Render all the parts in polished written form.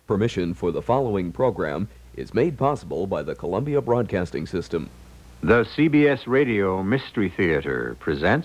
Permission for the following program is made possible by the Columbia Broadcasting System. The CBS Radio Mystery Theater presents...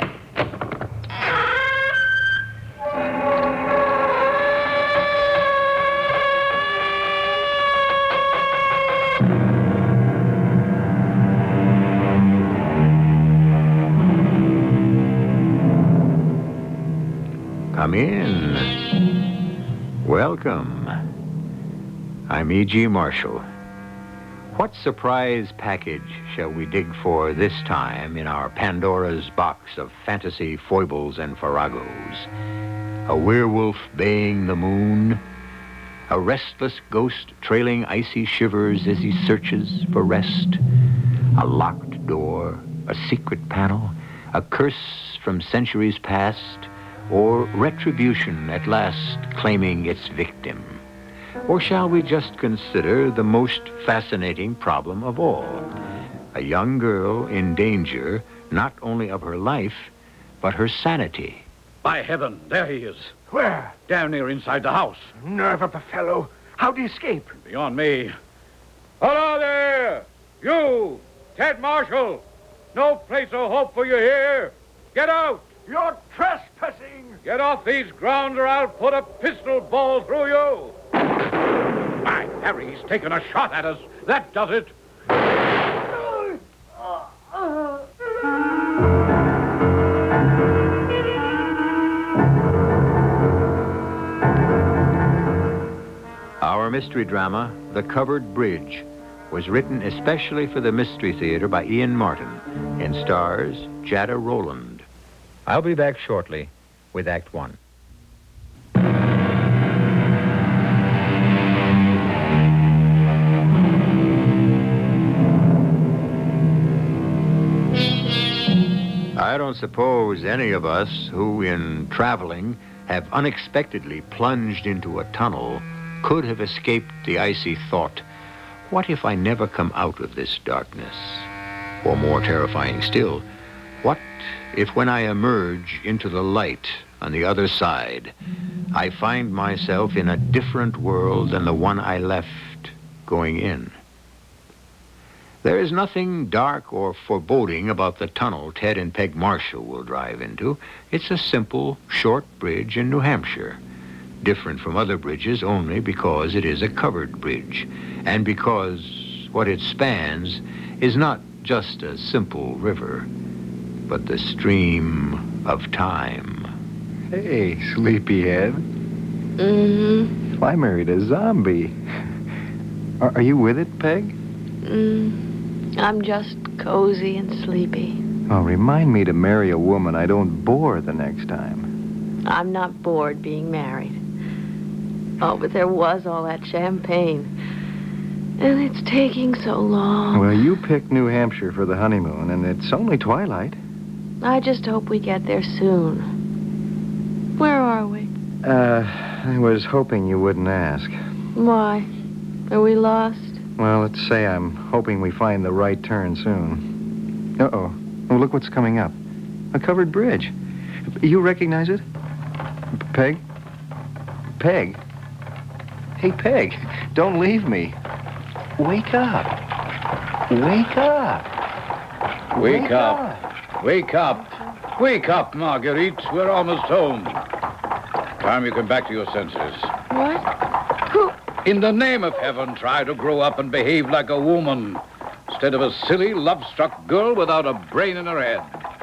Come in. Welcome. I'm E.G. Marshall. What surprise package shall we dig for this time in our Pandora's box of fantasy foibles and farragos? A werewolf baying the moon? A restless ghost trailing icy shivers as he searches for rest? A locked door? A secret panel? A curse from centuries past? Or retribution at last claiming its victim? Or shall we just consider the most fascinating problem of all? A young girl in danger, not only of her life, but her sanity. By heaven, there he is. Where? Down here inside the house. Nerve of the fellow. How'd he escape? Beyond me. Hello there! You, Ted Marshall! No place of hope for you here. Get out! You're trespassing! Get off these grounds or I'll put a pistol ball through you! My Harry, he's taken a shot at us. That does it. Our mystery drama, The Covered Bridge, was written especially for the Mystery Theater by Ian Martin and stars Jada Rowland. I'll be back shortly with Act One. I don't suppose any of us who, in traveling, have unexpectedly plunged into a tunnel could have escaped the icy thought, what if I never come out of this darkness? Or more terrifying still, what if when I emerge into the light on the other side, I find myself in a different world than the one I left going in? There is nothing dark or foreboding about the tunnel Ted and Peg Marshall will drive into. It's a simple, short bridge in New Hampshire, different from other bridges only because it is a covered bridge, and because what it spans is not just a simple river, but the stream of time. Hey, sleepyhead. Mm-hmm. I married a zombie. Are you with it, Peg? I'm just cozy and sleepy. Oh, remind me to marry a woman I don't bore the next time. I'm not bored being married. Oh, but there was all that champagne. And it's taking so long. Well, you picked New Hampshire for the honeymoon, and it's only twilight. I just hope we get there soon. Where are we? I was hoping you wouldn't ask. Why? Are we lost? Well, let's say I'm hoping we find the right turn soon. Uh-oh. Oh, look what's coming up. A covered bridge. You recognize it? Peg? Peg? Hey, Peg, don't leave me. Wake up. Wake up. Wake up. Wake up. Wake up, Marguerite. We're almost home. Time you come back to your senses. What? Who? In the name of heaven, try to grow up and behave like a woman, instead of a silly, love-struck girl without a brain in her head.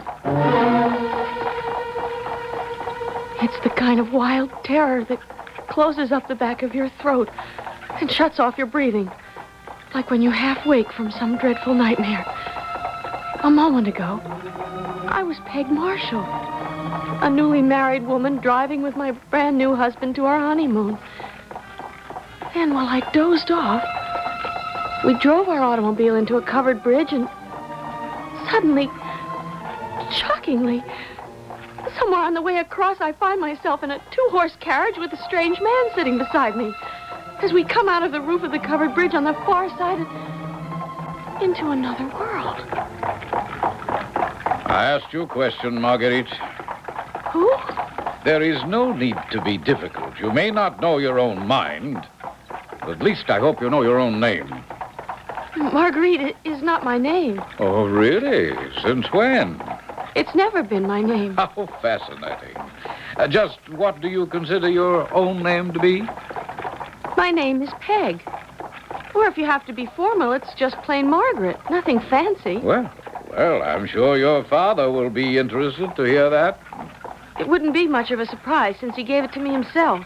It's the kind of wild terror that closes up the back of your throat and shuts off your breathing, like when you half wake from some dreadful nightmare. A moment ago, I was Peg Marshall, a newly married woman driving with my brand new husband to our honeymoon. And while I dozed off, we drove our automobile into a covered bridge, and suddenly, shockingly, somewhere on the way across, I find myself in a two-horse carriage with a strange man sitting beside me. As we come out of the roof of the covered bridge on the far side and into another world. I asked you a question, Marguerite. Who? There is no need to be difficult. You may not know your own mind, But at least I hope you know your own name. Marguerite is not my name. Oh, really? Since when? It's never been my name. How fascinating. Just what do you consider your own name to be? My name is Peg. Or if you have to be formal, it's just plain Margaret. Nothing fancy. Well, I'm sure your father will be interested to hear that. It wouldn't be much of a surprise since he gave it to me himself.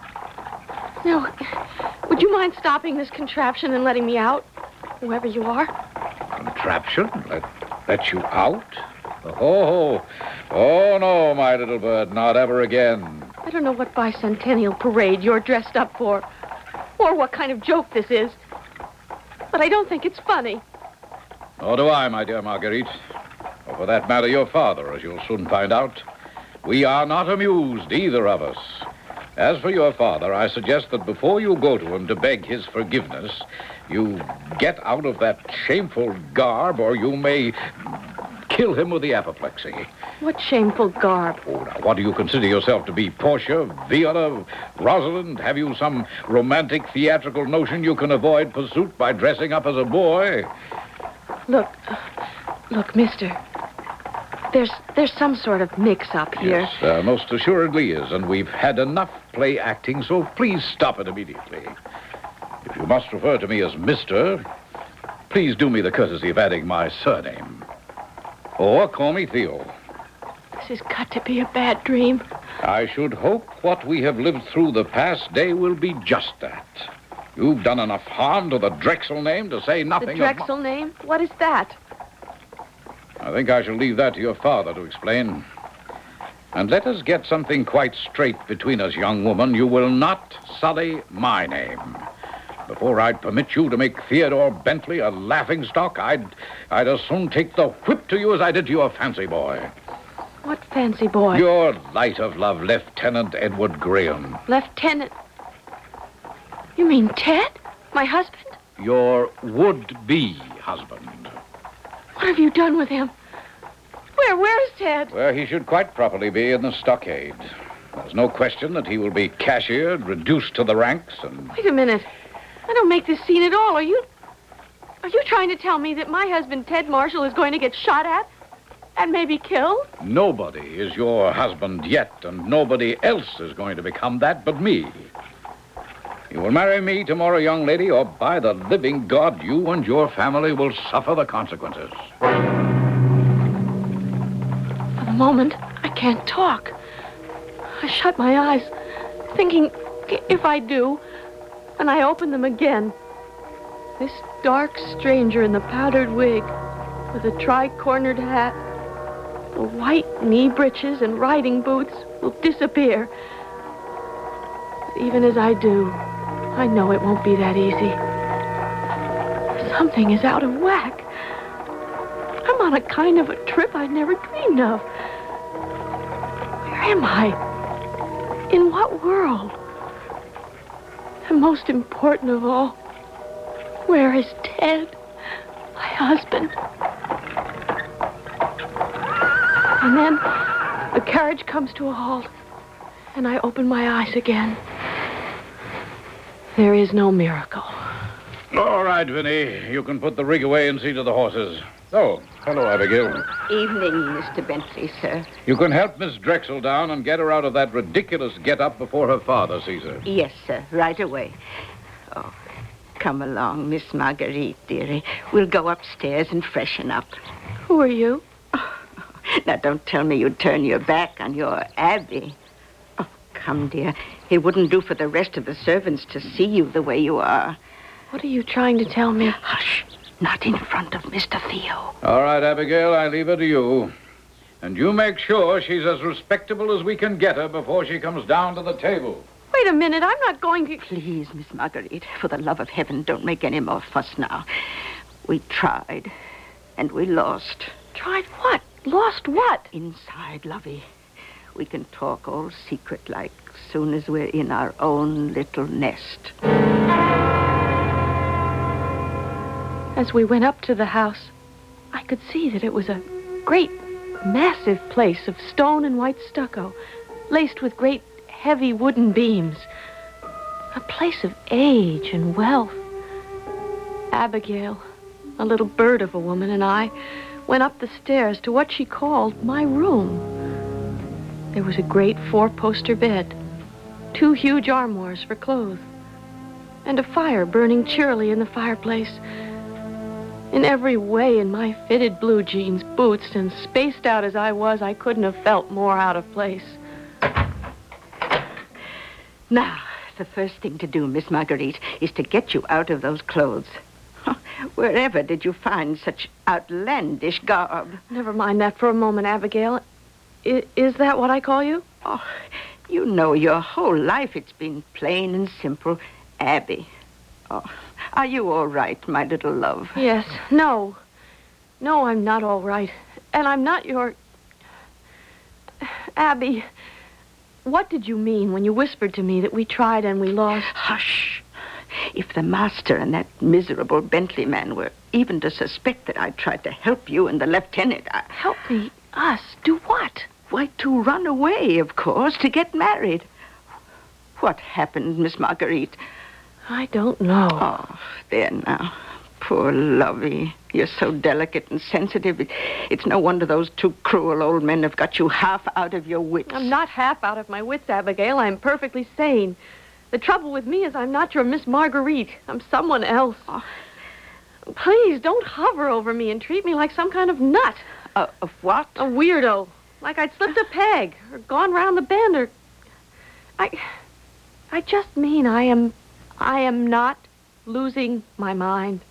Now, would you mind stopping this contraption and letting me out? Whoever you are. Contraption? Let you out? Oh, no, my little bird, not ever again. I don't know what bicentennial parade you're dressed up for, or what kind of joke this is, but I don't think it's funny. Nor do I, my dear Marguerite. Or for that matter, your father, as you'll soon find out. We are not amused, either of us. As for your father, I suggest that before you go to him to beg his forgiveness, you get out of that shameful garb, or you may kill him with the apoplexy. What shameful garb? Oh, now, what do you consider yourself to be? Portia, Viola, Rosalind? Have you some romantic theatrical notion you can avoid pursuit by dressing up as a boy? Look, mister. There's some sort of mix-up here. Yes, there most assuredly is, and we've had enough play acting, so please stop it immediately. If you must refer to me as Mr., please do me the courtesy of adding my surname. Or call me Theo. This has got to be a bad dream. I should hope what we have lived through the past day will be just that. You've done enough harm to the Drexel name to say nothing The Drexel name? What is that? I think I shall leave that to your father to explain. And let us get something quite straight between us, young woman. You will not sully my name. Before I'd permit you to make Theodore Bentley a laughingstock, I'd as soon take the whip to you as I did to your fancy boy. What fancy boy? Your light of love, Lieutenant Edward Graham. Lieutenant? You mean Ted? My husband? Your would-be husband. What have you done with him? Where is Ted? Where he should quite properly be, in the stockade. There's no question that he will be cashiered, reduced to the ranks, and... Wait a minute. I don't make this scene at all. Are you trying to tell me that my husband, Ted Marshall, is going to get shot at and maybe killed? Nobody is your husband yet, and nobody else is going to become that but me. You will marry me tomorrow, young lady, or by the living God, you and your family will suffer the consequences. For the moment, I can't talk. I shut my eyes, thinking if I do, and I open them again, this dark stranger in the powdered wig, with a tri-cornered hat, the white knee breeches and riding boots will disappear. But even as I do, I know it won't be that easy. Something is out of whack. I'm on a kind of a trip I'd never dreamed of. Where am I? In what world? And most important of all, where is Ted, my husband? And then the carriage comes to a halt, and I open my eyes again. There is no miracle. All right, Vinny. You can put the rig away and see to the horses. Oh, hello, Abigail. Evening, Mr. Bentley, sir. You can help Miss Drexel down and get her out of that ridiculous get-up before her father sees her. Yes, sir, right away. Oh, come along, Miss Marguerite, dearie. We'll go upstairs and freshen up. Who are you? Now, don't tell me you'd turn your back on your Abby. Oh, come, dear. It wouldn't do for the rest of the servants to see you the way you are. What are you trying to tell me? Hush. Not in front of Mr. Theo. All right, Abigail, I leave her to you. And you make sure she's as respectable as we can get her before she comes down to the table. Wait a minute, I'm not going to... Please, Miss Marguerite, for the love of heaven, don't make any more fuss now. We tried, and we lost. Tried what? Lost what? Inside, lovey. We can talk all secret-like soon as we're in our own little nest. As we went up to the house, I could see that it was a great, massive place of stone and white stucco, laced with great, heavy wooden beams. A place of age and wealth. Abigail, a little bird of a woman, and I went up the stairs to what she called my room. There was a great 4-poster bed, 2 huge armoires for clothes, and a fire burning cheerily in the fireplace. In every way, in my fitted blue jeans, boots, and spaced out as I was, I couldn't have felt more out of place. Now, the first thing to do, Miss Marguerite, is to get you out of those clothes. Wherever did you find such outlandish garb? Never mind that for a moment, Abigail. Is that what I call you? Oh, you know your whole life it's been plain and simple, Abby. Oh, are you all right, my little love? Yes. No. No, I'm not all right. And I'm not your... Abby, what did you mean when you whispered to me that we tried and we lost? Hush. If the master and that miserable Bentley man were even to suspect that I tried to help you and the lieutenant, Help me? Us? Do what? Why, to run away, of course, to get married. What happened, Miss Marguerite? I don't know. Oh, there now. Poor Lovey. You're so delicate and sensitive. It's no wonder those 2 cruel old men have got you half out of your wits. I'm not half out of my wits, Abigail. I'm perfectly sane. The trouble with me is I'm not your Miss Marguerite. I'm someone else. Oh. Please, don't hover over me and treat me like some kind of nut. Of what? A weirdo. Like I'd slipped a peg or gone round the bend or... I just mean I am not losing my mind.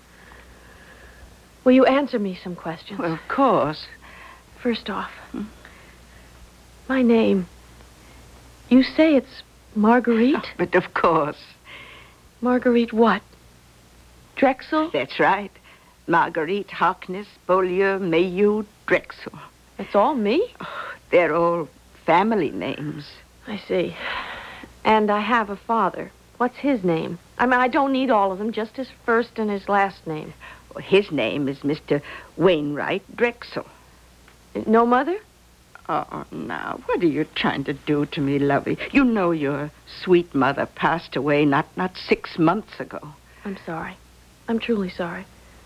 Will you answer me some questions? Well, of course. First off, my name. You say it's Marguerite? Oh, but of course. Marguerite what? Drexel? That's right. Marguerite Harkness, Beaulieu, Mayhew, Drexel. That's all me? Oh, they're all family names. I see. And I have a father. What's his name? I mean, I don't need all of them, just his first and his last name. Well, his name is Mr. Wainwright Drexel. No mother? Oh, now, what are you trying to do to me, Lovey? You know your sweet mother passed away not 6 months ago. I'm sorry. I'm truly sorry.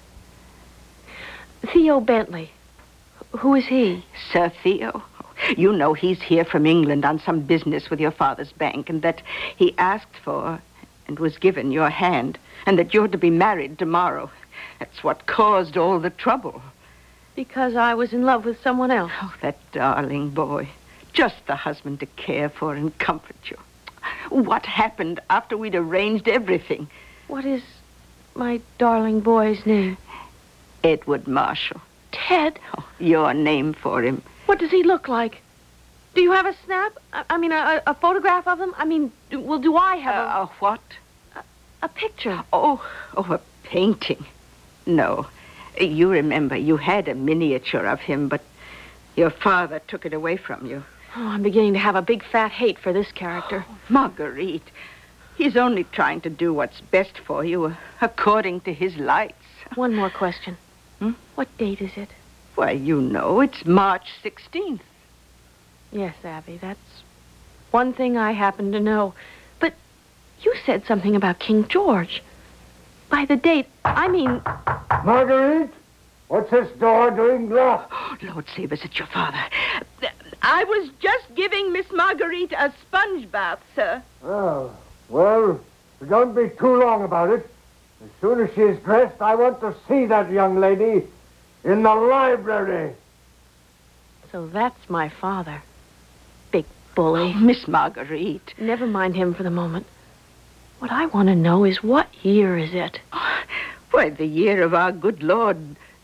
Theo Bentley. Who is he? Sir Theo. You know he's here from England on some business with your father's bank, and that he asked for and was given your hand, and that you're to be married tomorrow. That's what caused all the trouble. Because I was in love with someone else. Oh, that darling boy. Just the husband to care for and comfort you. What happened after we'd arranged everything? What is my darling boy's name? Edward Marshall. Ted? Oh, your name for him. What does he look like? Do you have a snap? I mean, a photograph of him? I mean, do I have A what? a picture? Oh, a painting. No. You remember, you had a miniature of him, but your father took it away from you. Oh, I'm beginning to have a big fat hate for this character. Oh, Marguerite, he's only trying to do what's best for you, according to his lights. One more question. What date is it? Why, you know, it's March 16th. Yes, Abby, that's one thing I happen to know. But you said something about King George. By the date, I mean... Marguerite, what's this door doing locked? Oh, Lord save us, it's your father. I was just giving Miss Marguerite a sponge bath, sir. Oh, well, don't be too long about it. As soon as she's dressed, I want to see that young lady in the library. So that's my father. Big bully. Oh, Miss Marguerite. Never mind him for the moment. What I want to know is what year is it? Oh, why, the year of our good Lord,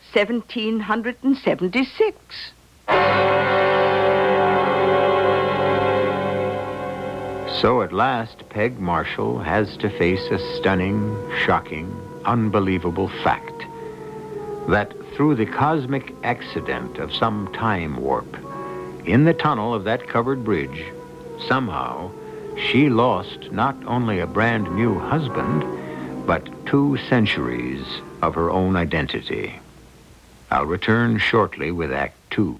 1776. So at last, Peg Marshall has to face a stunning, shocking, unbelievable fact. That through the cosmic accident of some time warp, in the tunnel of that covered bridge, somehow, she lost not only a brand new husband, but 2 centuries of her own identity. I'll return shortly with Act 2.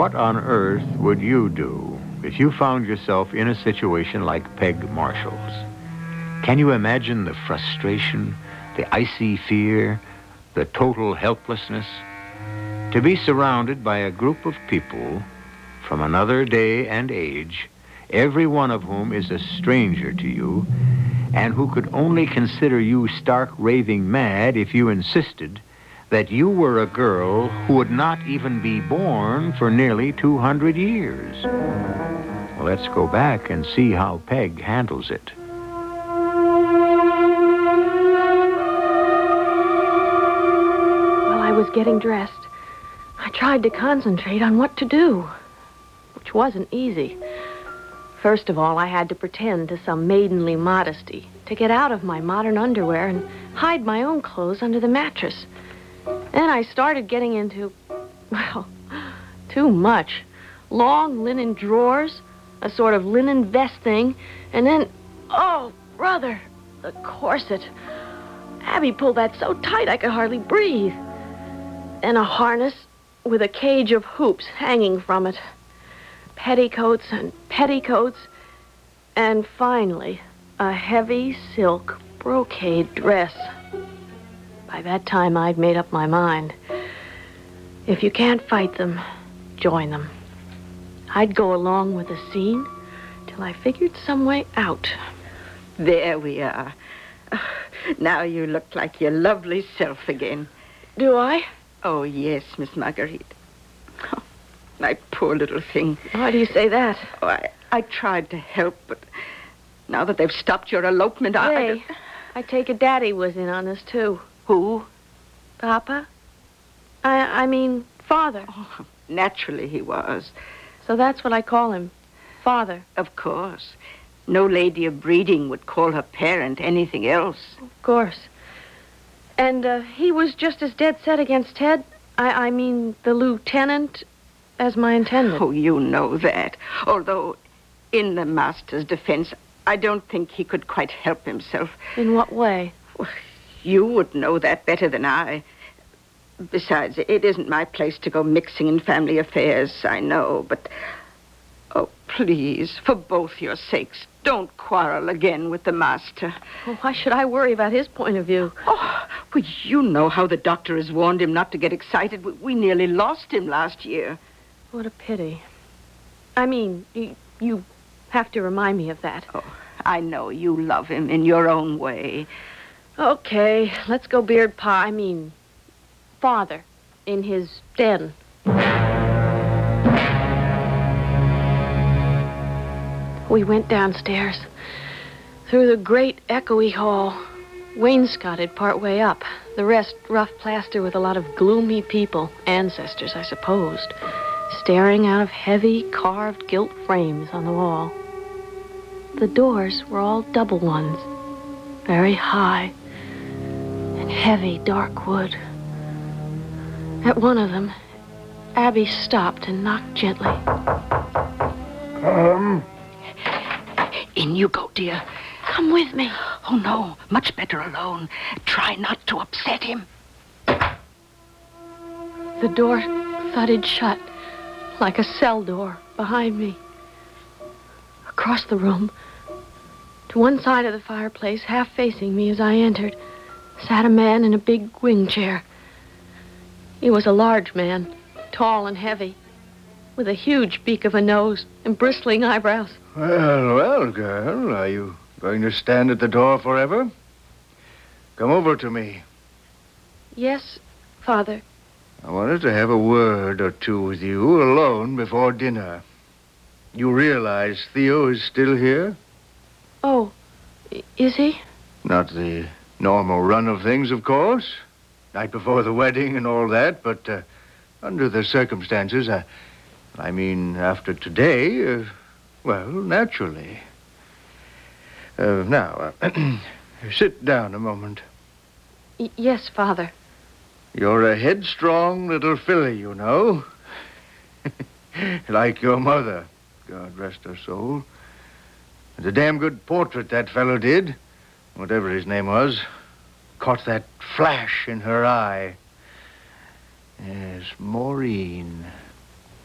What on earth would you do if you found yourself in a situation like Peg Marshall's? Can you imagine the frustration, the icy fear, the total helplessness? To be surrounded by a group of people from another day and age, every one of whom is a stranger to you, and who could only consider you stark raving mad if you insisted that you were a girl who would not even be born for nearly 200 years. Well, let's go back and see how Peg handles it. While I was getting dressed, I tried to concentrate on what to do, which wasn't easy. First of all, I had to pretend to some maidenly modesty to get out of my modern underwear and hide my own clothes under the mattress. Then I started getting into, well, too much. Long linen drawers, a sort of linen vest thing, and then, oh, brother, the corset. Abby pulled that so tight I could hardly breathe. Then a harness with a cage of hoops hanging from it. Petticoats and petticoats, and finally, a heavy silk brocade dress. By that time, I'd made up my mind. If you can't fight them, join them. I'd go along with the scene till I figured some way out. There we are. Now you look like your lovely self again. Do I? Oh, yes, Miss Marguerite. Oh, my poor little thing. Why do you say that? Oh, I tried to help, but now that they've stopped your elopement, Hey, I take it Daddy was in on this, too. Who? Papa? I mean, Father. Oh, naturally he was. So that's what I call him, Father. Of course. No lady of breeding would call her parent anything else. Of course. And he was just as dead set against Ted, I mean the lieutenant, as my intended. Oh, you know that. Although, in the master's defense, I don't think he could quite help himself. In what way? Well, you would know that better than I. Besides, it isn't my place to go mixing in family affairs, I know, but... Oh, please, for both your sakes, don't quarrel again with the master. Well, why should I worry about his point of view? Oh, well, you know how the doctor has warned him not to get excited. We nearly lost him last year. What a pity. I mean, you have to remind me of that. Oh, I know you love him in your own way. Okay, let's go beard Father, in his den. We went downstairs, through the great echoey hall, wainscoted part way up, the rest rough plaster with a lot of gloomy people, ancestors, I supposed, staring out of heavy, carved gilt frames on the wall. The doors were all double ones, very high, and heavy, dark wood. At one of them, Abby stopped and knocked gently. In you go, dear. Come with me. Oh, no, much better alone. Try not to upset him. The door thudded shut, like a cell door behind me. Across the room, to one side of the fireplace, half facing me as I entered, sat a man in a big wing chair. He was a large man, tall and heavy, with a huge beak of a nose and bristling eyebrows. Well, girl, are you going to stand at the door forever? Come over to me. Yes, Father. I wanted to have a word or two with you alone before dinner. You realize Theo is still here? Oh, is he? Not the normal run of things, of course. Night before the wedding and all that, but under the circumstances, I mean, after today, well, naturally. Now, sit down a moment. Yes, Father. You're a headstrong little filly, you know. Like your mother, God rest her soul. And a damn good portrait that fellow did, whatever his name was. Caught that flash in her eye. Yes, Maureen.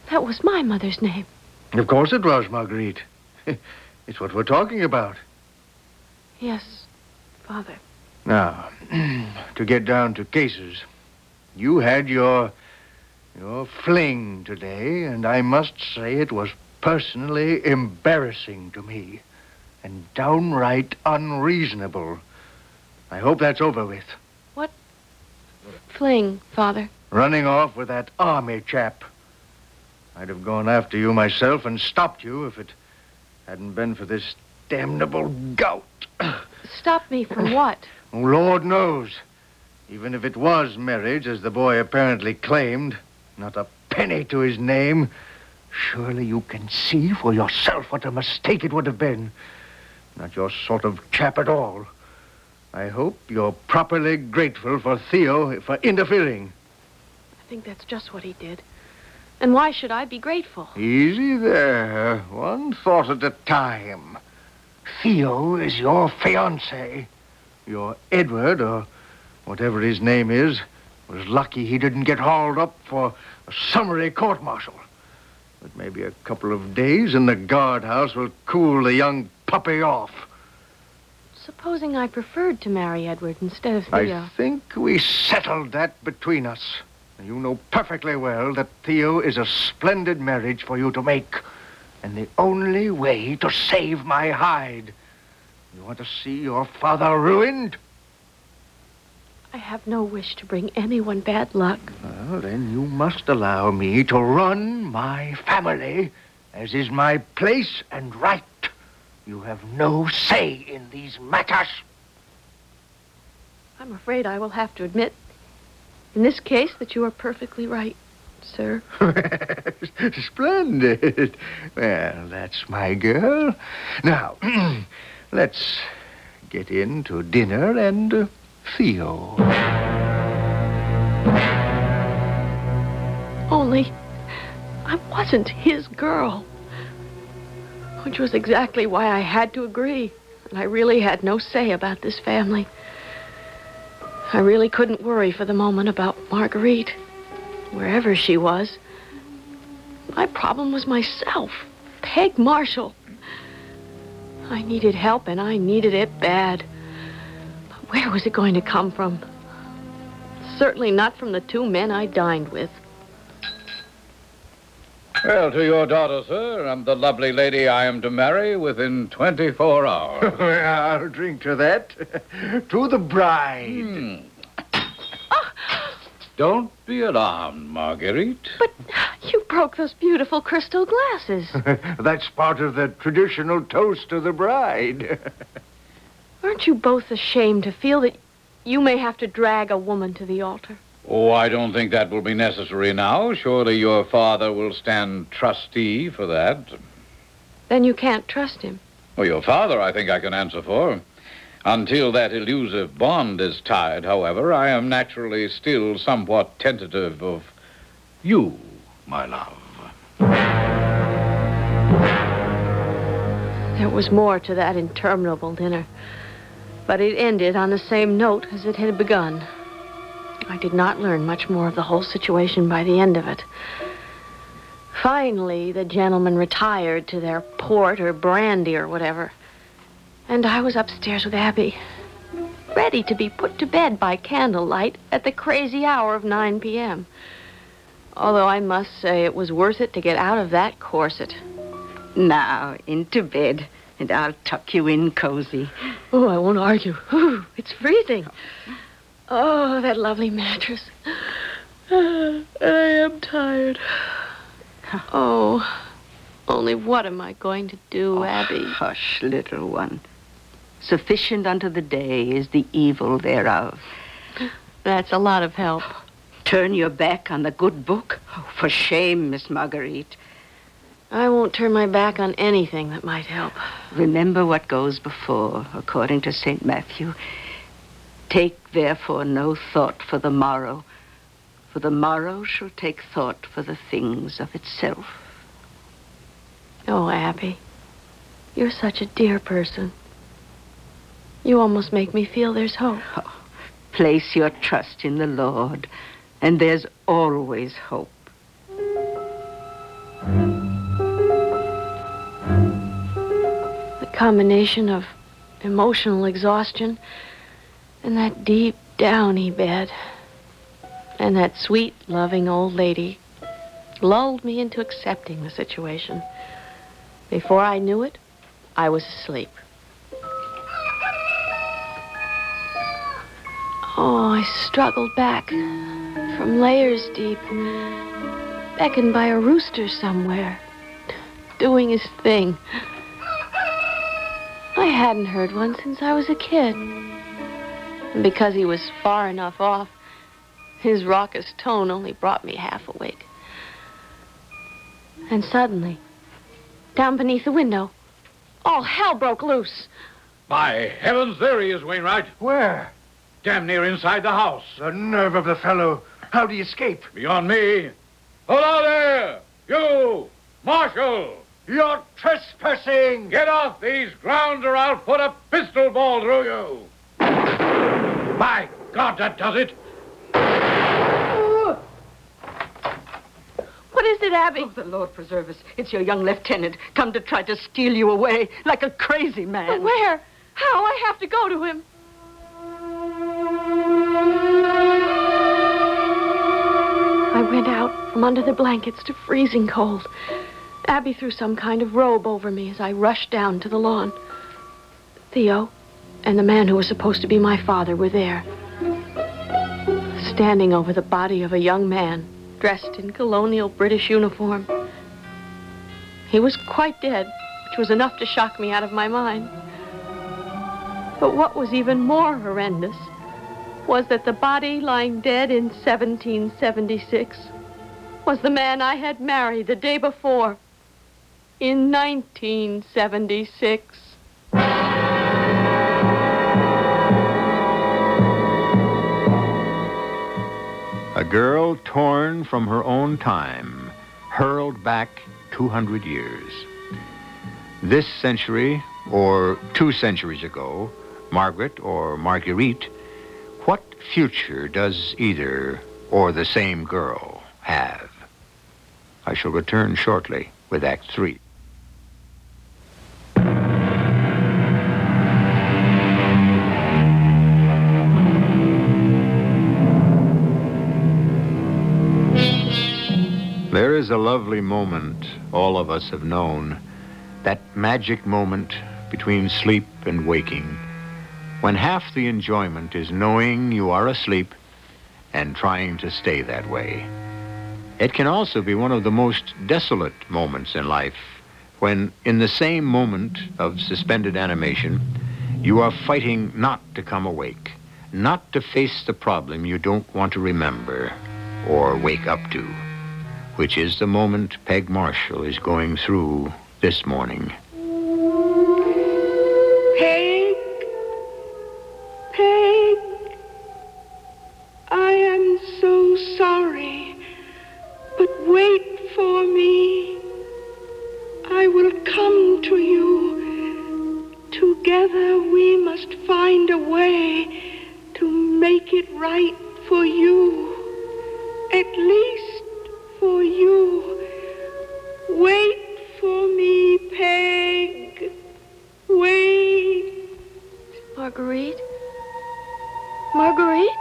That was my mother's name. Of course it was, Marguerite. It's what we're talking about. Yes, Father. Now, to get down to cases, you had your fling today, and I must say it was personally embarrassing to me and downright unreasonable. I hope that's over with. What fling, Father? Running off with that army chap. I'd have gone after you myself and stopped you if it hadn't been for this damnable gout. Stop me from what? Oh, Lord knows. Even if it was marriage, as the boy apparently claimed, not a penny to his name, surely you can see for yourself what a mistake it would have been. Not your sort of chap at all. I hope you're properly grateful for Theo for interfering. I think that's just what he did. And why should I be grateful? Easy there. One thought at a time. Theo is your fiancé. Your Edward, or whatever his name is, was lucky he didn't get hauled up for a summary court-martial. But maybe a couple of days in the guardhouse will cool the young puppy off. Supposing I preferred to marry Edward instead of Theo. I think we settled that between us. You know perfectly well that Theo is a splendid marriage for you to make, and the only way to save my hide. You want to see your father ruined? I have no wish to bring anyone bad luck. Well, then you must allow me to run my family, as is my place and right. You have no say in these matters. I'm afraid I will have to admit, in this case, that you are perfectly right, sir. Splendid. Well, that's my girl. Now, let's get into dinner and Theo. Only, I wasn't his girl. Which was exactly why I had to agree. And I really had no say about this family. I really couldn't worry for the moment about Marguerite, wherever she was. My problem was myself, Peg Marshall. I needed help, and I needed it bad. But where was it going to come from? Certainly not from the two men I dined with. Well, to your daughter, sir, and the lovely lady I am to marry within 24 hours. I'll drink to that. To the bride. Don't be alarmed, Marguerite. But you broke those beautiful crystal glasses. That's part of the traditional toast to the bride. Aren't you both ashamed to feel that you may have to drag a woman to the altar? Oh, I don't think that will be necessary now. Surely your father will stand trustee for that. Then you can't trust him. Well, your father, I think I can answer for. Until that elusive bond is tied, however, I am naturally still somewhat tentative of you, my love. There was more to that interminable dinner, but it ended on the same note as it had begun. I did not learn much more of the whole situation by the end of it. Finally, the gentlemen retired to their port or brandy or whatever, and I was upstairs with Abby, ready to be put to bed by candlelight at the crazy hour of 9 p.m. Although I must say it was worth it to get out of that corset. Now, into bed, and I'll tuck you in cozy. Oh, I won't argue. Whew, it's freezing. Oh, that lovely mattress. I am tired. Oh, only what am I going to do, Abby? Hush, little one. Sufficient unto the day is the evil thereof. That's a lot of help. Turn your back on the good book? Oh, for shame, Miss Marguerite. I won't turn my back on anything that might help. Remember what goes before, according to St. Matthew. Take, therefore, no thought for the morrow shall take thought for the things of itself. Oh, Abby, you're such a dear person. You almost make me feel there's hope. Oh, place your trust in the Lord, and there's always hope. The combination of emotional exhaustion and that deep, downy bed and that sweet, loving old lady lulled me into accepting the situation. Before I knew it, I was asleep. Oh, I struggled back from layers deep, beckoned by a rooster somewhere, doing his thing. I hadn't heard one since I was a kid. And because he was far enough off, his raucous tone only brought me half awake. And suddenly, down beneath the window, all hell broke loose. By heavens, there he is, Wainwright. Where? Damn near inside the house. The nerve of the fellow. How'd he escape? Beyond me. Hello there! You! Marshal! You're trespassing! Get off these grounds or I'll put a pistol ball through you! By God, that does it! What is it, Abby? Oh, the Lord preserve us. It's your young lieutenant come to try to steal you away like a crazy man. But where? How? I have to go to him. I went out from under the blankets to freezing cold. Abby threw some kind of robe over me as I rushed down to the lawn. Theo and the man who was supposed to be my father were there, standing over the body of a young man dressed in colonial British uniform. He was quite dead, which was enough to shock me out of my mind. But what was even more horrendous was that the body lying dead in 1776 was the man I had married the day before, in 1976. A girl torn from her own time, hurled back 200 years. This century, or 2 centuries ago, Margaret or Marguerite, what future does either or the same girl have? I shall return shortly with Act 3. There is a lovely moment all of us have known, that magic moment between sleep and waking, when half the enjoyment is knowing you are asleep and trying to stay that way. It can also be one of the most desolate moments in life, when in the same moment of suspended animation, you are fighting not to come awake, not to face the problem you don't want to remember or wake up to, which is the moment Peg Marshall is going through this morning. Peg, Peg, I am so sorry, but wait for me. I will come to you. Together we must find a way to make it right for you. At least for you. Wait for me, Peg. Wait. Marguerite? Marguerite?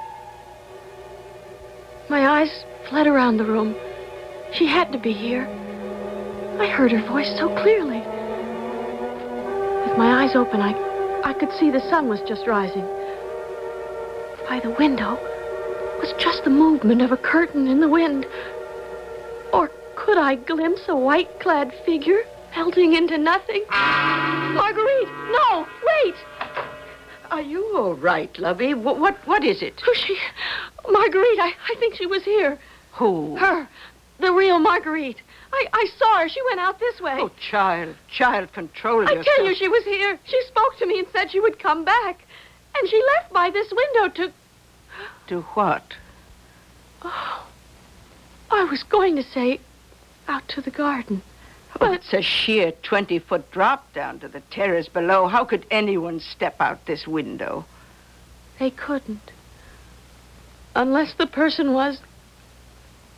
My eyes fled around the room. She had to be here. I heard her voice so clearly. With my eyes open, I could see the sun was just rising. By the window was just the movement of a curtain in the wind. Or could I glimpse a white-clad figure melting into nothing? Marguerite, no, wait! Are you all right, lovey? What is it? Who's she? Marguerite, I think she was here. Who? Her, the real Marguerite. I saw her. She went out this way. Oh, child, control I yourself. tell you, she was here. She spoke to me and said she would come back. And she left by this window to... To what? Oh, I was going to say out to the garden. But It's a sheer 20-foot drop down to the terrace below. How could anyone step out this window? they couldn't. Unless the person was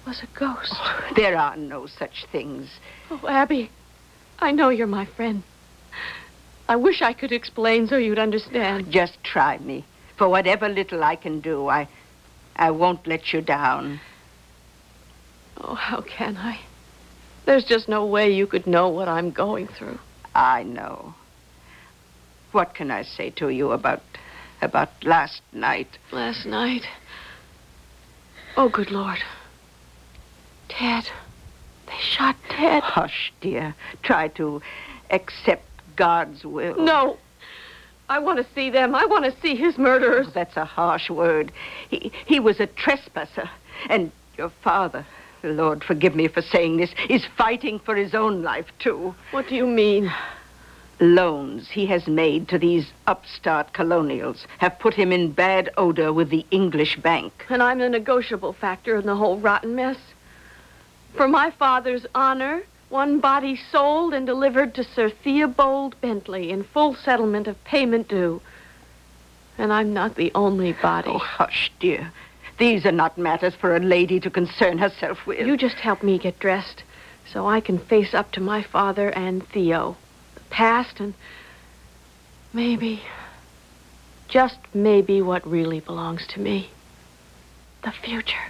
was a ghost. There are no such things. Oh, Abby, I know you're my friend. I wish I could explain so you'd understand. Just try me. For whatever little I can do, I won't let you down. Oh, how can I? There's just no way you could know what I'm going through. I know. What can I say to you about last night? Last night? Oh, good Lord. Ted. They shot Ted. Hush, dear. Try to accept God's will. No. I want to see them. I want to see his murderers. Oh, that's a harsh word. He was a trespasser. And your father, Lord forgive me for saying this, is fighting for his own life, too. What do you mean? Loans he has made to these upstart colonials have put him in bad odor with the English bank. And I'm the negotiable factor in the whole rotten mess. For my father's honor, one body sold and delivered to Sir Theobald Bentley in full settlement of payment due. And I'm not the only body. Oh, hush, dear. These are not matters for a lady to concern herself with. You just help me get dressed so I can face up to my father and Theo. The past and maybe, just maybe what really belongs to me. The future.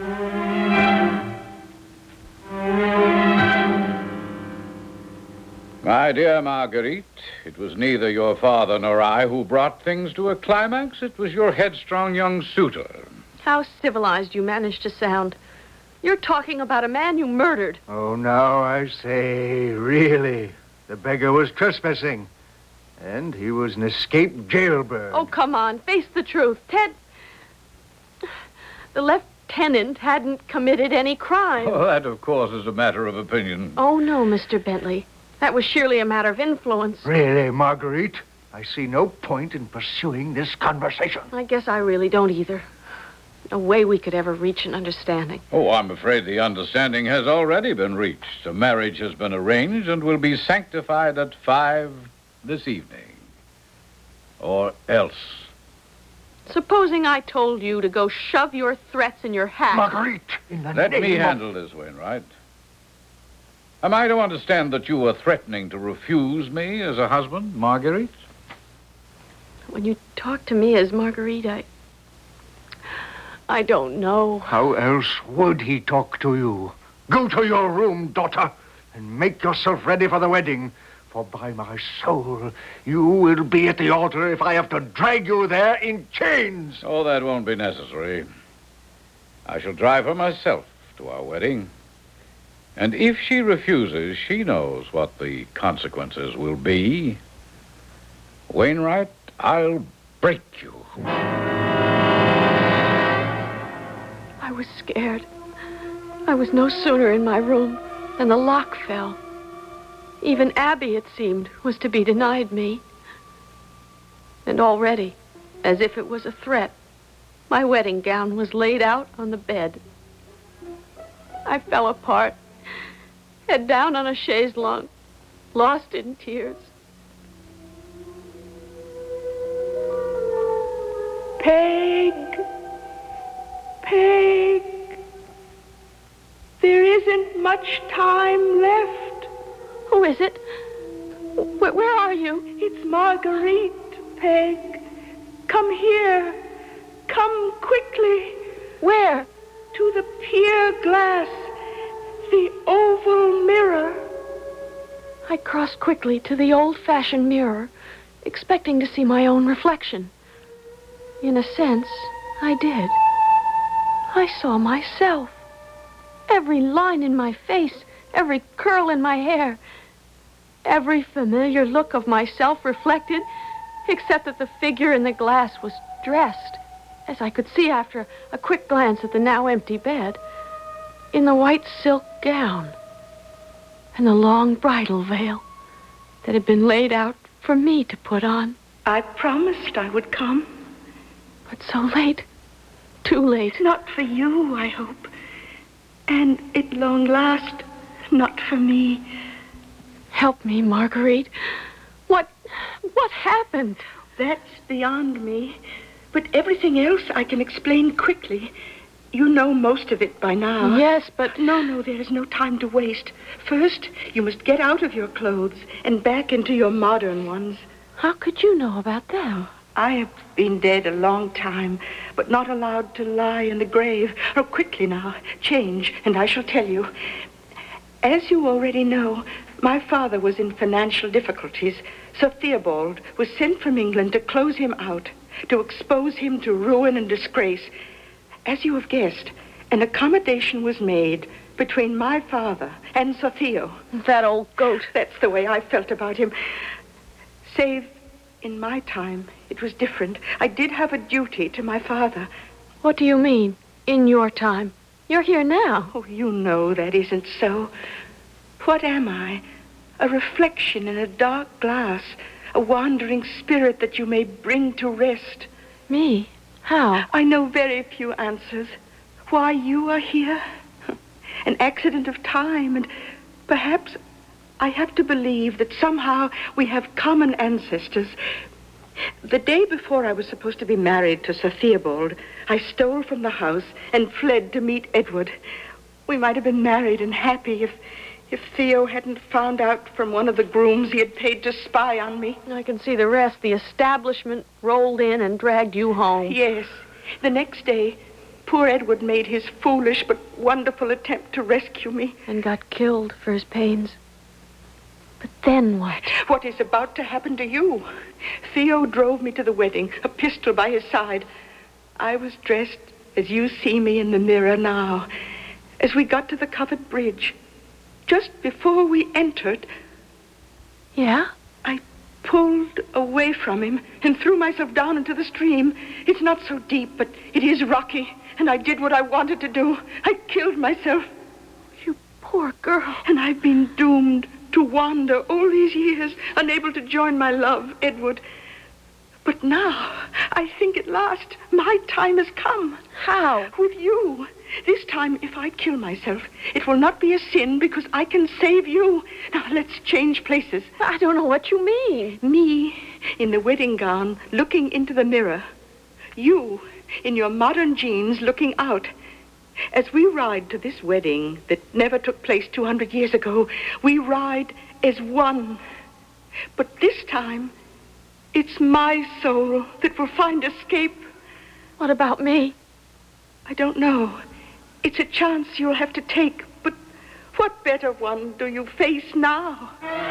My dear Marguerite, it was neither your father nor I who brought things to a climax. It was your headstrong young suitor. How civilized you managed to sound. You're talking about a man you murdered. Oh, now I say, really. The beggar was trespassing. And he was an escaped jailbird. Oh, come on. Face the truth. Ted... The lieutenant hadn't committed any crime. Oh, that, of course, is a matter of opinion. Oh, no, Mr. Bentley. That was surely a matter of influence. Really, Marguerite? I see no point in pursuing this conversation. I guess I really don't either. No way we could ever reach an understanding. Oh, I'm afraid the understanding has already been reached. A marriage has been arranged and will be sanctified at 5 this evening. Or else. Supposing I told you to go shove your threats in your hat. Marguerite, in the Let name me of... handle this, Wainwright. Am I to understand that you were threatening to refuse me as a husband, Marguerite? When you talk to me as Marguerite, I don't know. How else would he talk to you? Go to your room, daughter, and make yourself ready for the wedding. For by my soul, you will be at the altar if I have to drag you there in chains. Oh, that won't be necessary. I shall drive her myself to our wedding. And if she refuses, she knows what the consequences will be. Wainwright, I'll break you. I was scared. I was no sooner in my room than the lock fell. Even Abby, it seemed, was to be denied me. And already, as if it was a threat, my wedding gown was laid out on the bed. I fell apart, head down on a chaise longue, lost in tears. Peg. Peg. There isn't much time left. Who is it? Where are you? It's Marguerite, Peg. Come here. Come quickly. Where? To the pier glass. The oval mirror. I crossed quickly to the old-fashioned mirror, expecting to see my own reflection. In a sense, I did. I saw myself. Every line in my face, every curl in my hair, every familiar look of myself reflected, except that the figure in the glass was dressed, as I could see after a quick glance at the now empty bed, in the white silk gown and the long bridal veil that had been laid out for me to put on. I promised I would come. But so late. Too late. Not for you, I hope. And at long last, not for me. Help me, Marguerite. What happened? That's beyond me. But everything else I can explain quickly. You know most of it by now. Yes, but... No, there is no time to waste. First, you must get out of your clothes and back into your modern ones. How could you know about them? I have been dead a long time, but not allowed to lie in the grave. Oh, quickly now, change, and I shall tell you. As you already know, my father was in financial difficulties, so Theobald was sent from England to close him out, to expose him to ruin and disgrace. As you have guessed, an accommodation was made between my father and Sir Theo. That old goat. That's the way I felt about him. Save in my time, it was different. I did have a duty to my father. What do you mean, in your time? You're here now. Oh, you know that isn't so. What am I? A reflection in a dark glass, a wandering spirit that you may bring to rest. Me? How? I know very few answers. Why you are here? An accident of time, and perhaps I have to believe that somehow we have common ancestors. The day before I was supposed to be married to Sir Theobald, I stole from the house and fled to meet Edward. We might have been married and happy if Theo hadn't found out from one of the grooms he had paid to spy on me. I can see the rest. The establishment rolled in and dragged you home. Yes. The next day, poor Edward made his foolish but wonderful attempt to rescue me. And got killed for his pains. But then what? What is about to happen to you? Theo drove me to the wedding, a pistol by his side. I was dressed as you see me in the mirror now. As we got to the covered bridge, just before we entered... Yeah? I pulled away from him and threw myself down into the stream. It's not so deep, but it is rocky, and I did what I wanted to do. I killed myself. You poor girl. And I've been doomed to wander all these years, unable to join my love, Edward. But now, I think at last, my time has come. How? With you. This time, if I kill myself, it will not be a sin because I can save you. Now, let's change places. I don't know what you mean. Me, in the wedding gown, looking into the mirror. You, in your modern jeans, looking out. As we ride to this wedding that never took place 200 years ago, we ride as one. But this time, it's my soul that will find escape. What about me? I don't know. It's a chance you'll have to take, but what better one do you face now?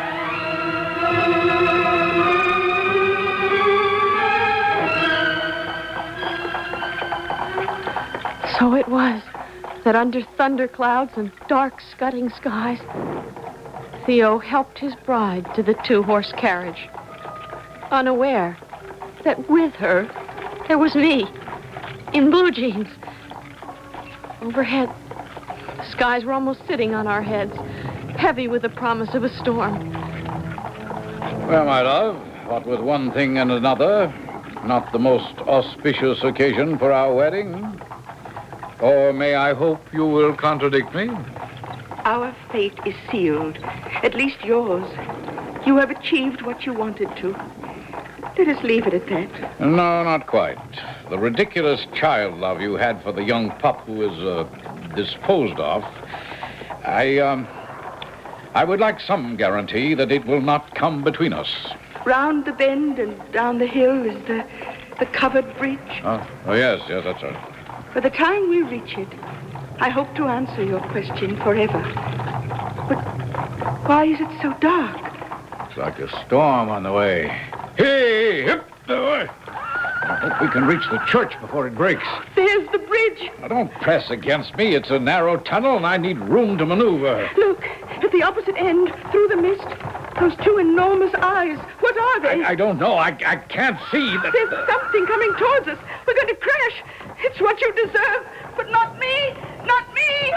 So it was that under thunderclouds and dark scudding skies, Theo helped his bride to the two-horse carriage, unaware that with her there was me, in blue jeans. Overhead, the skies were almost sitting on our heads, heavy with the promise of a storm. Well, my love, what with one thing and another, not the most auspicious occasion for our wedding. Or may I hope you will contradict me? Our fate is sealed, at least yours. You have achieved what you wanted to. Let us leave it at that. No, not quite. The ridiculous child love you had for the young pup who is disposed of, I would like some guarantee that it will not come between us. Round the bend and down the hill is the covered bridge. Oh, yes, that's right. By the time we reach it, I hope to answer your question forever. But why is it so dark? It's like a storm on the way. Hey, hip, I hope we can reach the church before it breaks. There's the bridge. Now, don't press against me. It's a narrow tunnel, and I need room to maneuver. Look, at the opposite end, through the mist, those two enormous eyes. What are they? I don't know. I can't see. There's something coming towards us. We're going to crash. It's what you deserve, but not me. Not me.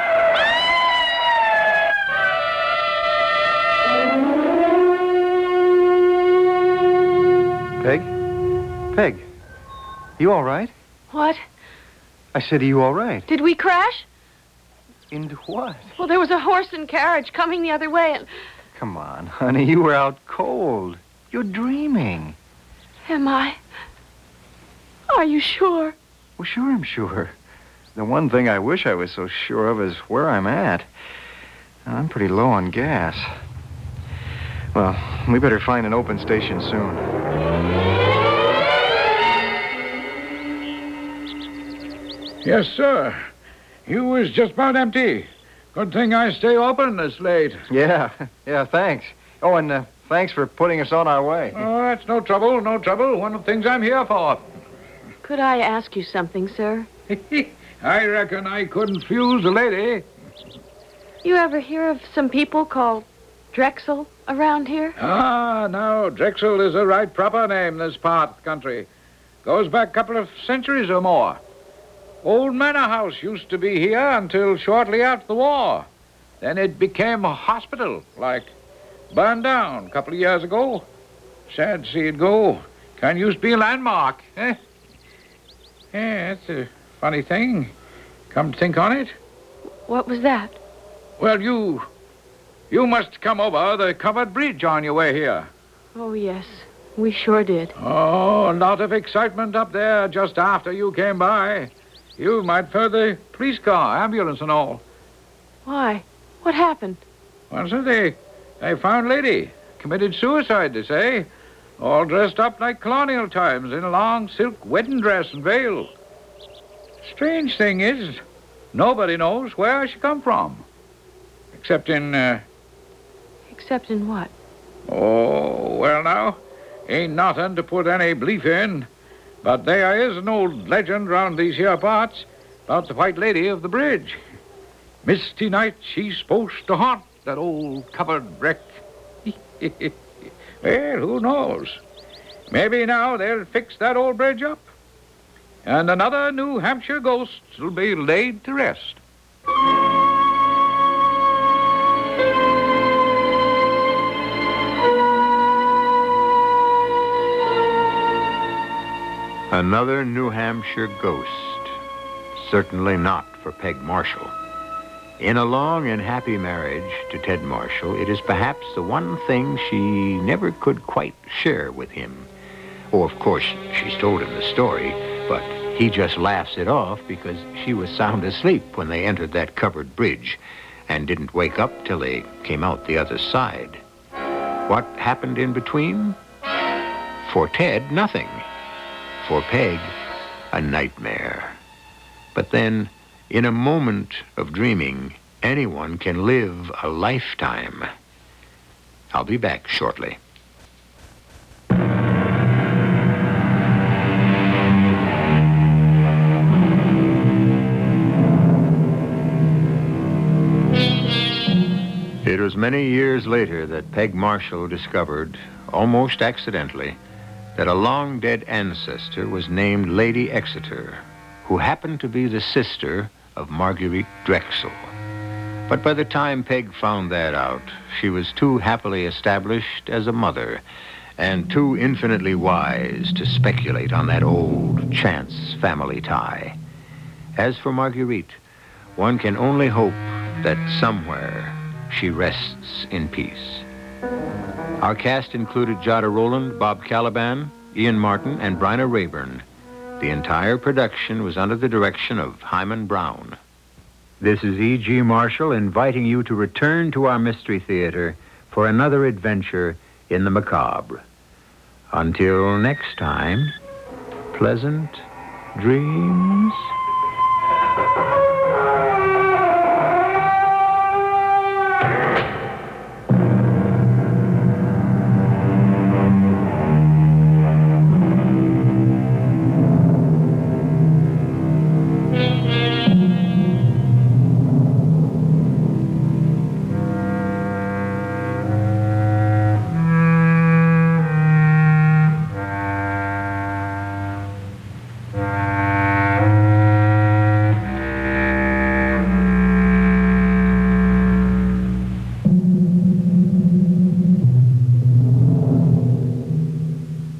Peg, you all right? What? I said, are you all right? Did we crash? Into what? Well, there was a horse and carriage coming the other way, and... Come on, honey, you were out cold. You're dreaming. Am I? Are you sure? Well, sure, I'm sure. The one thing I wish I was so sure of is where I'm at. I'm pretty low on gas. Well, we better find an open station soon. Yes, sir. You was just about empty. Good thing I stay open this late. Yeah, thanks. Oh, and thanks for putting us on our way. Oh, that's no trouble, no trouble. One of the things I'm here for. Could I ask you something, sir? I reckon I couldn't fuse a lady. You ever hear of some people called Drexel around here? Ah, now, Drexel is a right proper name this part of the country. Goes back a couple of centuries or more. Old Manor House used to be here until shortly after the war. Then it became a hospital, like. Burned down a couple of years ago. Sad to see it go. Kind of used to be a landmark, eh? Yeah, that's a funny thing. Come to think on it. What was that? Well, you must come over the covered bridge on your way here. Oh, yes. We sure did. Oh, a lot of excitement up there just after you came by. You might heard the police car, ambulance and all. Why? What happened? Well, so they found a lady. Committed suicide, they say. All dressed up like colonial times in a long silk wedding dress and veil. Strange thing is, nobody knows where she come from. Except in, Except in what? Oh, well now, ain't nothing to put any belief in. But there is an old legend round these here parts about the White Lady of the Bridge. Misty night she's supposed to haunt that old covered wreck. Well, who knows? Maybe now they'll fix that old bridge up. And another New Hampshire ghost will be laid to rest. Another New Hampshire ghost. Certainly not for Peg Marshall. In a long and happy marriage to Ted Marshall, it is perhaps the one thing she never could quite share with him. Oh, of course, she's told him the story, but he just laughs it off because she was sound asleep when they entered that covered bridge and didn't wake up till they came out the other side. What happened in between? For Ted, nothing. For Peg, a nightmare. But then, in a moment of dreaming, anyone can live a lifetime. I'll be back shortly. It was many years later that Peg Marshall discovered, almost accidentally, that a long-dead ancestor was named Lady Exeter, who happened to be the sister of Marguerite Drexel. But by the time Peg found that out, she was too happily established as a mother and too infinitely wise to speculate on that old chance family tie. As for Marguerite, one can only hope that somewhere she rests in peace. Our cast included Jada Rowland, Bob Caliban, Ian Martin, and Bryna Rayburn. The entire production was under the direction of Hyman Brown. This is E.G. Marshall inviting you to return to our Mystery Theater for another adventure in the macabre. Until next time, pleasant dreams.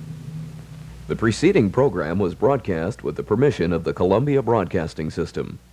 The preceding program was broadcast with the permission of the Columbia Broadcasting System.